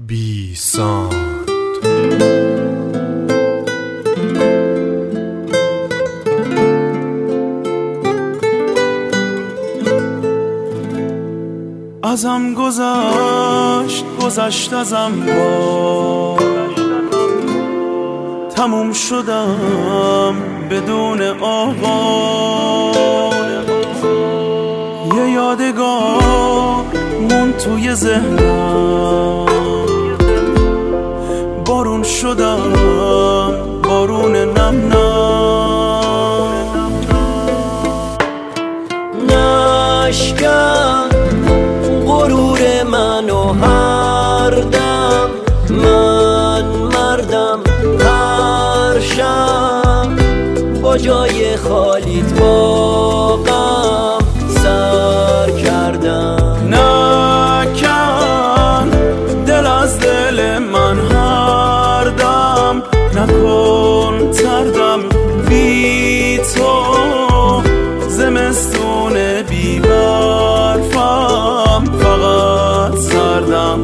بی ساند. ازم گذشت ازم با تموم شدم بدون آغاز. یه یادگار مون توی ذهنم، بارون شدم بارون نم نم. نشکن غرور منو هر دم، من مردم هر شب با جای خالیت با غم سر کردم. نکن دل از دل من هر دم، نکن تردم بی تو زمستون بی برفم فقط سردم.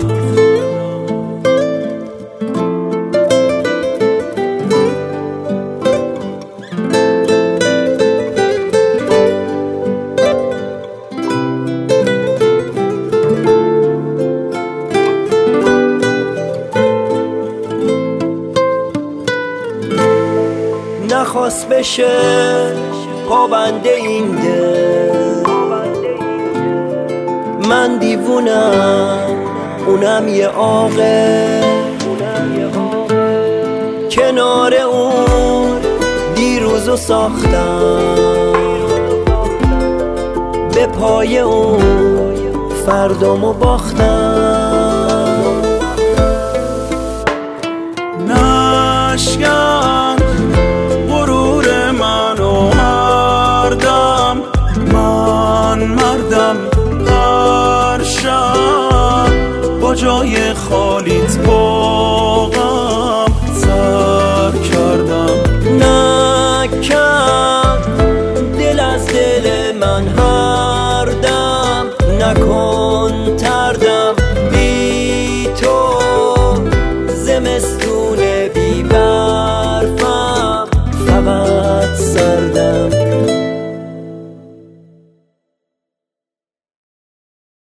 نخواست بشه پابنده این دل، من دیوونم اونم یه عاقل. کنار اون دیروزو ساختم، به پای اون فردامو باختم. نشکن غرور منو هر دم، من مردم هر شب با جای خالیت با غم سر کردم. نکن دل از دل من هر دم، نکن تردم بی تو زمستون